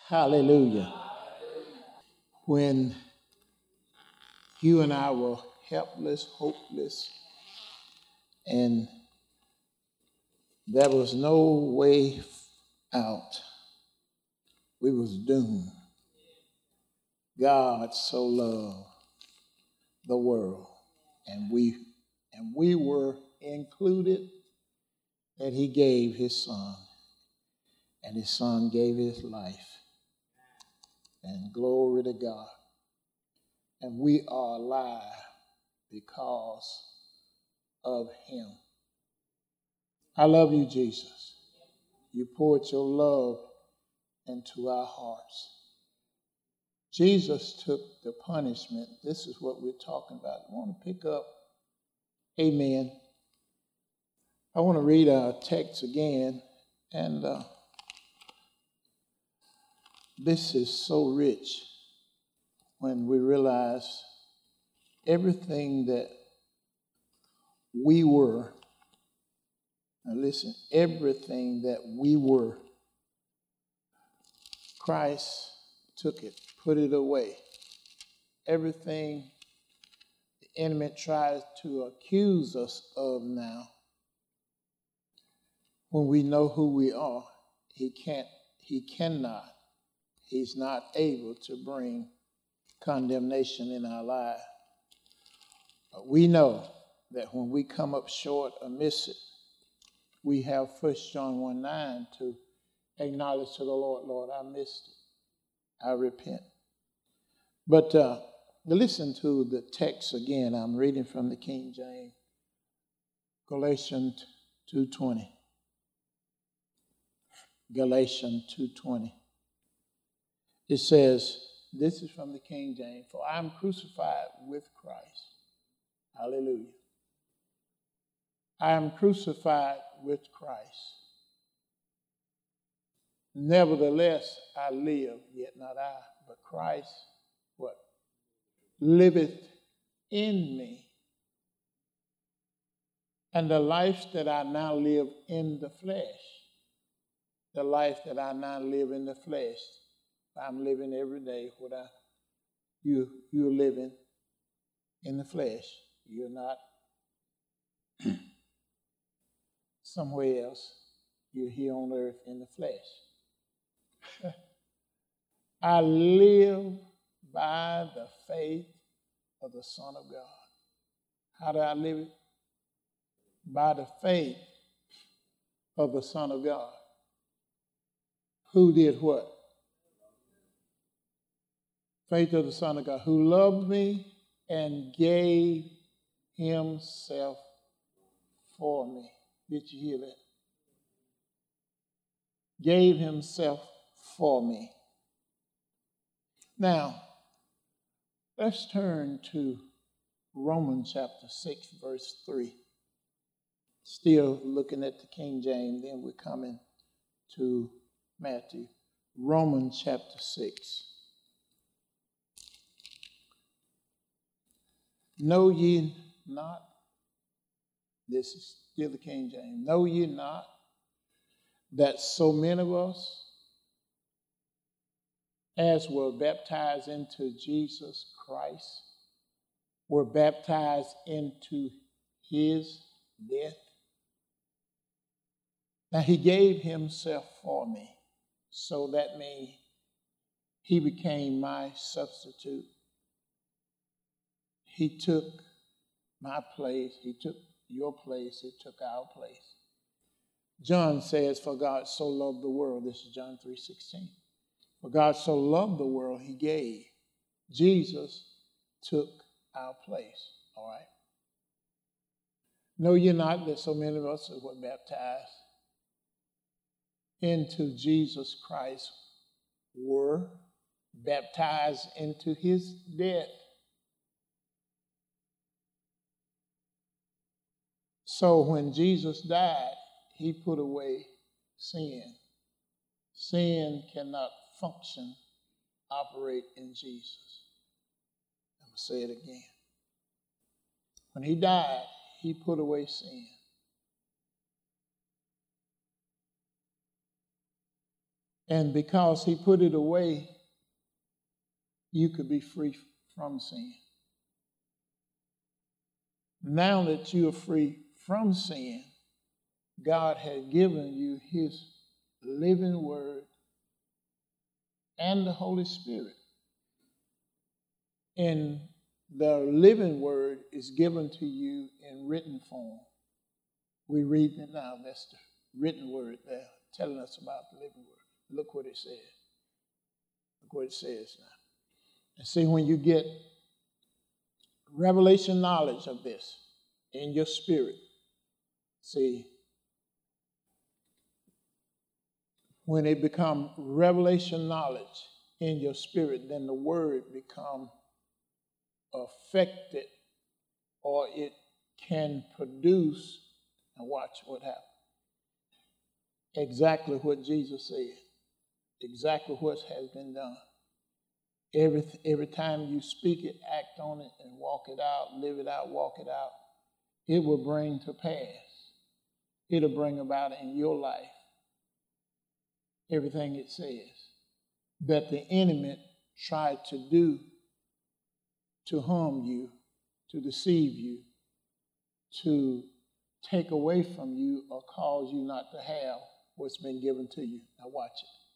Hallelujah. When you and I were helpless, hopeless, and there was no way out, we was doomed. God so loved the world, and we were included, that he gave his son, and his son gave his life. And glory to God. And we are alive because of him. I love you, Jesus. You poured your love into our hearts. Jesus took the punishment. This is what we're talking about. I want to pick up, amen. I want to read our text again. And this is so rich when we realize everything that we were. Now listen, everything that we were, Christ took it, put it away. Everything the enemy tries to accuse us of now, when we know who we are, he's not able to bring condemnation in our life. But we know that when we come up short or miss it, we have 1 John 1:9 to acknowledge to the Lord, Lord, I missed it. I repent. But listen to the text again. I'm reading from the King James, Galatians 2:20. Galatians 2:20. It says, this is from the King James, for I am crucified with Christ. Hallelujah. I am crucified with Christ. Nevertheless, I live, yet not I, but Christ, what? Liveth in me. And the life that I now live in the flesh, the life that I now live in the flesh, I'm living every day what you're living in the flesh. You're not somewhere else. You're here on earth in the flesh. I live by the faith of the Son of God. How do I live it? By the faith of the Son of God. Who did what? Faith of the Son of God, who loved me and gave himself for me. Did you hear that? Gave himself for me. Now, let's turn to Romans chapter 6, verse 3. Still looking at the King James, then we're coming to Matthew. Romans chapter 6. Know ye not, this is still the King James, know ye not that so many of us as were baptized into Jesus Christ were baptized into his death? Now he gave himself for me, so that means he became my substitute. He took my place, he took your place, he took our place. John says, for God so loved the world, this is John 3:16. For God so loved the world, he gave. Jesus took our place, all right? Know ye not that so many of us were baptized into Jesus Christ were baptized into his death? So when Jesus died, he put away sin. Sin cannot function, operate in Jesus. I'm going to say it again. When he died, he put away sin. And because he put it away, you could be free from sin. Now that you are free from sin, God has given you his living word and the Holy Spirit. And the living word is given to you in written form. We read it now. That's the written word there, telling us about the living word. Look what it says. Look what it says now. And see, when you get revelation knowledge of this in your spirit, see, when it becomes revelation knowledge in your spirit, then the word become affected, or it can produce, and watch what happens. Exactly what Jesus said. Exactly what has been done. Every time you speak it, act on it, and walk it out, live it out, walk it out, it will bring to pass. It'll bring about in your life everything it says that the enemy tried to do to harm you, to deceive you, to take away from you or cause you not to have what's been given to you. Now watch it.